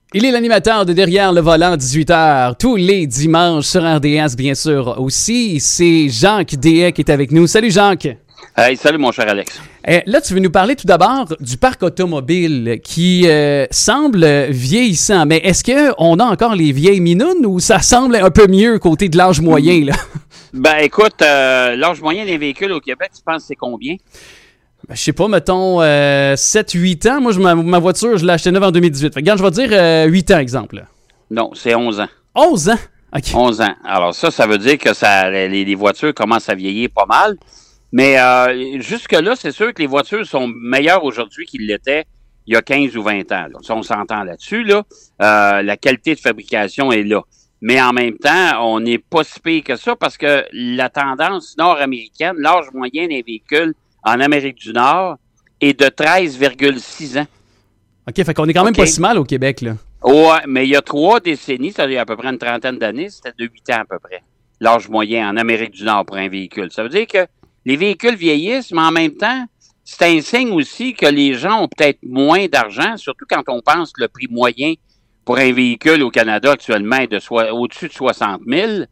Il est l'animateur de Derrière le volant, 18h, tous les dimanches sur RDS, bien sûr, aussi. C'est Jacques Deshaies qui est avec nous. Salut, Jacques. Hey, salut, mon cher Alex. Là, tu veux nous parler tout d'abord du parc automobile qui semble vieillissant. Mais est-ce qu'on a encore les vieilles minounes ou ça semble un peu mieux côté de l'âge moyen, là? Ben, écoute, l'âge moyen des véhicules au Québec, tu penses c'est combien? Ben, je sais pas, mettons 7-8 ans. Moi, ma voiture, je l'ai achetée neuve en 2018. Fait que, regarde, je vais dire 8 ans, exemple. Là. Non, c'est 11 ans. 11 ans? OK. 11 ans. Alors ça veut dire que les voitures commencent à vieillir pas mal. Mais jusque-là, c'est sûr que les voitures sont meilleures aujourd'hui qu'ils l'étaient il y a 15 ou 20 ans. Là. Ça, on s'entend là-dessus. Là. La qualité de fabrication est là. Mais en même temps, on n'est pas si pire que ça parce que la tendance nord-américaine, l'âge moyen des véhicules en Amérique du Nord est de 13,6 ans. OK, fait qu'on est quand même pas si mal au Québec, là. Ouais, mais il y a 3 décennies, ça veut dire à peu près une trentaine d'années, c'était de 8 ans à peu près, l'âge moyen en Amérique du Nord pour un véhicule. Ça veut dire que les véhicules vieillissent, mais en même temps, c'est un signe aussi que les gens ont peut-être moins d'argent, surtout quand on pense que le prix moyen pour un véhicule au Canada actuellement est au-dessus de 60 000.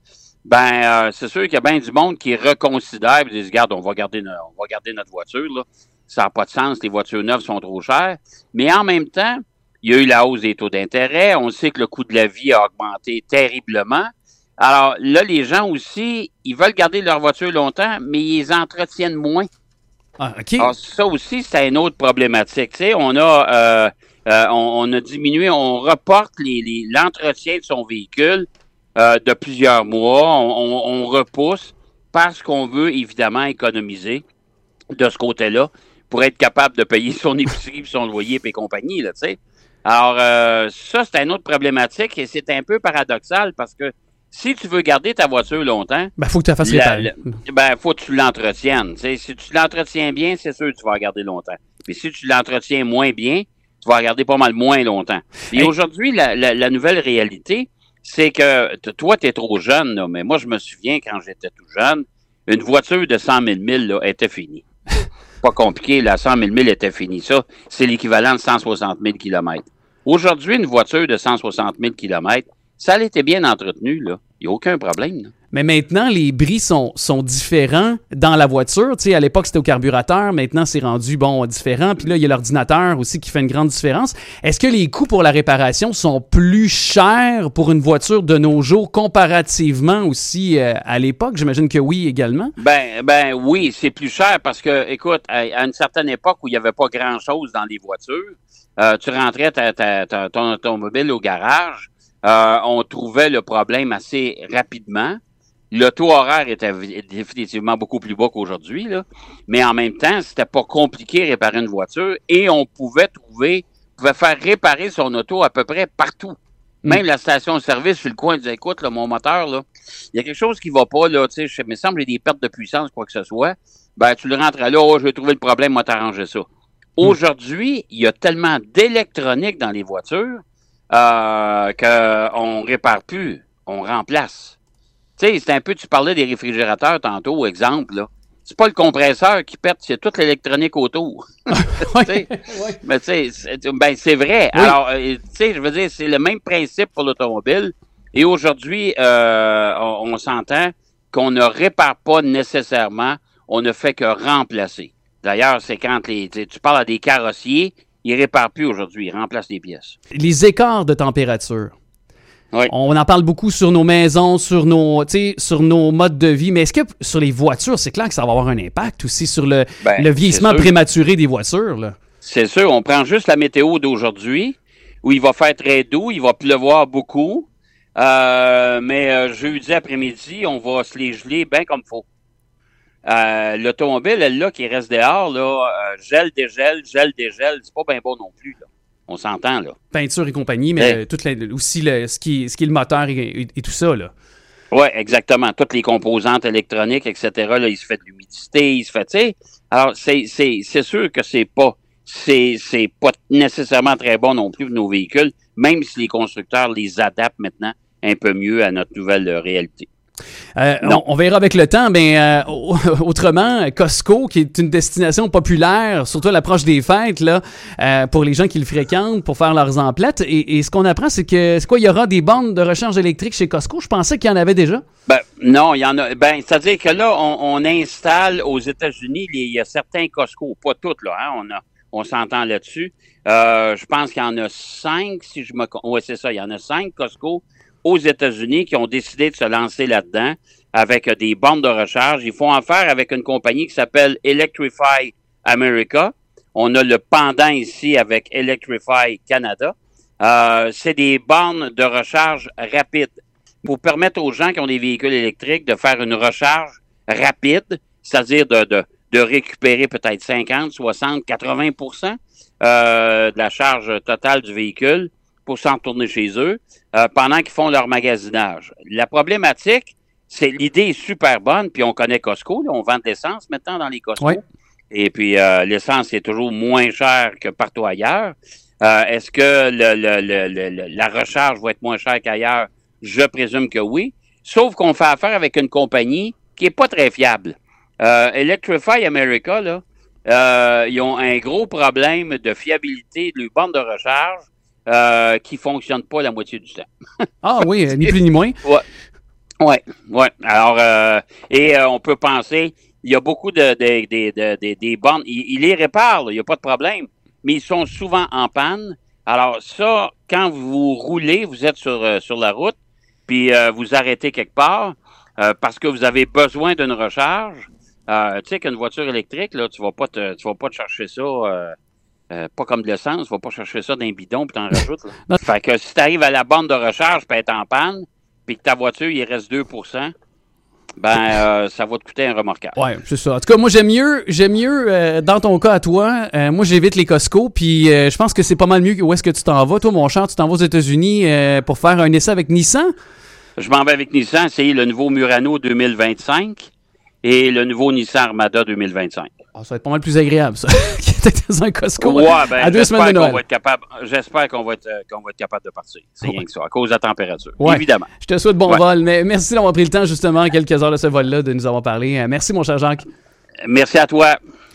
C'est sûr qu'il y a bien du monde qui reconsidère et dit, regarde, on va garder notre voiture, là. Ça n'a pas de sens, les voitures neuves sont trop chères. Mais en même temps, il y a eu la hausse des taux d'intérêt. On sait que le coût de la vie a augmenté terriblement. Alors là, les gens aussi, ils veulent garder leur voiture longtemps, mais ils les entretiennent moins. Ah, OK. Alors ça aussi, c'est une autre problématique. Tu sais, on a diminué, on reporte l'entretien de son véhicule de plusieurs mois. On repousse parce qu'on veut évidemment économiser de ce côté-là pour être capable de payer son épicerie, son loyer et compagnie, là, tu sais. Alors, ça, c'est une autre problématique et c'est un peu paradoxal parce que si tu veux garder ta voiture longtemps... faut que tu la fasses réparer. Faut que tu l'entretiennes. Tu sais, si tu l'entretiens bien, c'est sûr que tu vas la garder longtemps. Mais si tu l'entretiens moins bien, tu vas la garder pas mal moins longtemps. Et aujourd'hui, la nouvelle réalité, c'est que toi, tu es trop jeune, là, mais moi, je me souviens, quand j'étais tout jeune, une voiture de 100 000 milles là, était finie. Pas compliqué, la 100 000 milles était finie. Ça, c'est l'équivalent de 160 000 kilomètres. Aujourd'hui, une voiture de 160 000 kilomètres, ça a été bien entretenu, là. Il n'y a aucun problème, là. Mais maintenant, les bris sont différents dans la voiture. Tu sais, à l'époque, c'était au carburateur. Maintenant, c'est rendu, différent. Puis là, il y a l'ordinateur aussi qui fait une grande différence. Est-ce que les coûts pour la réparation sont plus chers pour une voiture de nos jours comparativement aussi à l'époque? J'imagine que oui, également. Oui, c'est plus cher parce que, écoute, à une certaine époque où il n'y avait pas grand-chose dans les voitures, tu rentrais ton automobile au garage, on trouvait le problème assez rapidement. Le taux horaire était définitivement beaucoup plus bas qu'aujourd'hui, là. Mais en même temps, c'était pas compliqué de réparer une voiture et on pouvait faire réparer son auto à peu près partout. Même la station-service sur le coin disait, écoute, là, mon moteur, là, il y a quelque chose qui va pas, là, tu sais, il me semble qu'il y a des pertes de puissance, quoi que ce soit. Tu le rentres là, je vais trouver le problème, moi, t'arranger ça. Aujourd'hui, il y a tellement d'électronique dans les voitures qu'on répare plus, on remplace. Tu sais, c'est un peu, tu parlais des réfrigérateurs tantôt, exemple, là. C'est pas le compresseur qui pète, c'est toute l'électronique autour. Mais tu sais, c'est vrai. Oui. Alors, tu sais, je veux dire, c'est le même principe pour l'automobile. Et aujourd'hui, on s'entend qu'on ne répare pas nécessairement, on ne fait que remplacer. D'ailleurs, c'est quand tu parles à des carrossiers, ils réparent plus aujourd'hui, ils remplacent les pièces. Les écarts de température. Oui. On en parle beaucoup sur nos maisons, sur nos modes de vie, mais est-ce que sur les voitures, c'est clair que ça va avoir un impact aussi sur le vieillissement prématuré des voitures, là? C'est sûr, on prend juste la météo d'aujourd'hui, où il va faire très doux, il va pleuvoir beaucoup, mais jeudi après-midi, on va se les geler bien comme il faut. L'automobile, elle là, qui reste dehors, là, gèle, dégèle, c'est pas bien bon non plus, là. On s'entend, là. Peinture et compagnie, mais aussi ce qui est le moteur et tout ça, là. Oui, exactement. Toutes les composantes électroniques, etc., là, il se fait de l'humidité, il se fait, tu sais. Alors, c'est sûr que c'est pas nécessairement très bon non plus pour nos véhicules, même si les constructeurs les adaptent maintenant un peu mieux à notre nouvelle réalité. On verra avec le temps, mais autrement, Costco, qui est une destination populaire, surtout à l'approche des fêtes, là, pour les gens qui le fréquentent, pour faire leurs emplettes. Et ce qu'on apprend, c'est que il y aura des bornes de recharge électrique chez Costco? Je pensais qu'il y en avait déjà. Non, il y en a. C'est-à-dire que là, on installe aux États-Unis, il y a certains Costco, pas toutes, là, hein, on s'entend là-dessus. Je pense qu'il y en a 5, si je me... Oui, c'est ça, il y en a 5 Costco aux États-Unis qui ont décidé de se lancer là-dedans avec des bornes de recharge. Ils font affaire avec une compagnie qui s'appelle Electrify America. On a le pendant ici avec Electrify Canada. C'est des bornes de recharge rapides pour permettre aux gens qui ont des véhicules électriques de faire une recharge rapide, c'est-à-dire de récupérer peut-être 50, 60, 80% de la charge totale du véhicule pour s'en retourner chez eux pendant qu'ils font leur magasinage. La problématique, c'est l'idée est super bonne, puis on connaît Costco, là, on vend de l'essence maintenant dans les Costco. Oui. Et puis l'essence est toujours moins chère que partout ailleurs. Est-ce que la recharge va être moins chère qu'ailleurs? Je présume que oui. Sauf qu'on fait affaire avec une compagnie qui est pas très fiable. Electrify America, là, ils ont un gros problème de fiabilité de leur borne de recharge qui fonctionne pas la moitié du temps. Ah oui, ni plus ni moins. Ouais. Alors, on peut penser, il y a beaucoup des bornes, ils les réparent, il n'y a pas de problème, mais ils sont souvent en panne. Alors ça, quand vous roulez, vous êtes sur la route, puis vous arrêtez quelque part parce que vous avez besoin d'une recharge. Tu sais qu'une voiture électrique, là, tu vas pas te chercher ça. Pas comme de l'essence, tu vas pas chercher ça d'un bidon puis t'en rajoutes. Fait que si tu arrives à la borne de recharge puis elle est en panne, puis que ta voiture, il reste 2%, ça va te coûter un remorquage. Oui, c'est ça. En tout cas, moi, j'aime mieux dans ton cas à toi, moi, j'évite les Costco, puis je pense que c'est pas mal mieux que où est-ce que tu t'en vas. Toi, mon cher, tu t'en vas aux États-Unis pour faire un essai avec Nissan? Je m'en vais avec Nissan, essayer le nouveau Murano 2025 et le nouveau Nissan Armada 2025. Ah, ça va être pas mal plus agréable, ça, dans un Costco. Ouais, à 2 semaines de Noël. J'espère qu'on va être capable de partir. C'est rien que ça, à cause de la température. Ouais. Évidemment. Je te souhaite bon vol, mais merci d'avoir pris le temps, justement, quelques heures de ce vol-là, de nous avoir parlé. Merci, mon cher Jacques. Merci à toi.